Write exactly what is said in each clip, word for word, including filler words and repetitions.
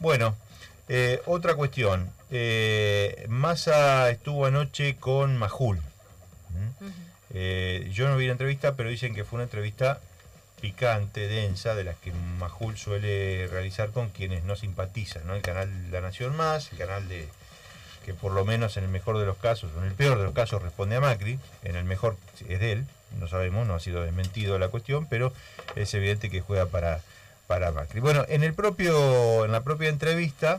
Bueno, eh, otra cuestión. Eh, Massa estuvo anoche con Majul. ¿Mm? Uh-huh. eh, yo no vi la entrevista, pero dicen que fue una entrevista picante, densa, de las que Majul suele realizar con quienes no simpatizan, ¿no? El canal La Nación Más, el canal de que por lo menos en el mejor de los casos, o en el peor de los casos responde a Macri, en el mejor es de él, no sabemos, no ha sido desmentido la cuestión, pero es evidente que juega para, para Macri. Bueno, en el propio, en la propia entrevista,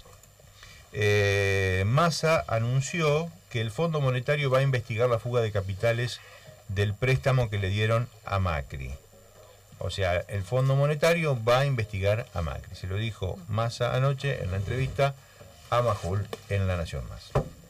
eh, Massa anunció que el Fondo Monetario va a investigar la fuga de capitales del préstamo que le dieron a Macri. O sea, el Fondo Monetario va a investigar a Macri. Se lo dijo Massa anoche en la entrevista a Majul en La Nación Más.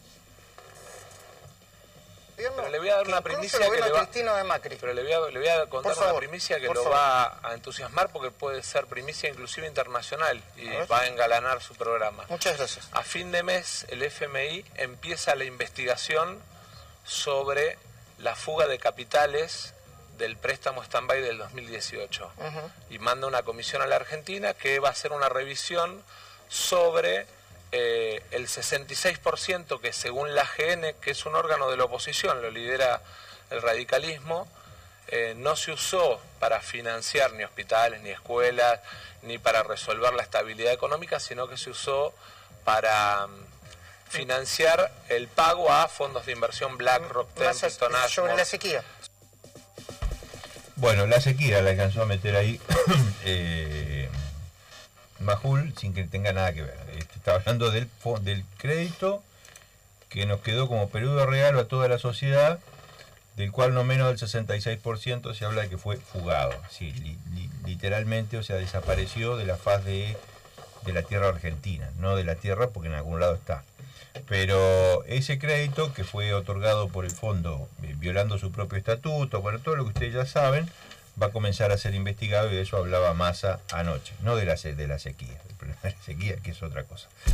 Pero le voy a dar una primicia que le va, de Macri. Pero le voy a, le voy a contar favor, una primicia que lo favor. va a entusiasmar, porque puede ser primicia inclusive internacional y a va a engalanar su programa. Muchas gracias. A fin de mes el F M I empieza la investigación sobre la fuga de capitales del préstamo stand-by del dos mil dieciocho. Uh-huh. Y manda una comisión a la Argentina que va a hacer una revisión sobre Eh, el sesenta y seis por ciento que según la A G N, que es un órgano de la oposición, lo lidera el radicalismo, eh, no se usó para financiar ni hospitales, ni escuelas, ni para resolver la estabilidad económica, sino que se usó para um, financiar el pago a fondos de inversión BlackRock, Templeton, Ashmore. Sobre la sequía. Bueno, la sequía la alcanzó a meter ahí eh, Majul sin que tenga nada que ver. Está hablando del, del crédito que nos quedó como periodo de regalo a toda la sociedad, del cual no menos del sesenta y seis por ciento se habla de que fue fugado. Sí, li, li, literalmente, o sea, desapareció de la faz de, de la tierra argentina. No de la tierra porque en algún lado está. Pero ese crédito que fue otorgado por el fondo, eh, violando su propio estatuto, bueno, todo lo que ustedes ya saben, va a comenzar a ser investigado, y de eso hablaba Massa anoche, no de la, de la sequía, el problema de la sequía, que es otra cosa.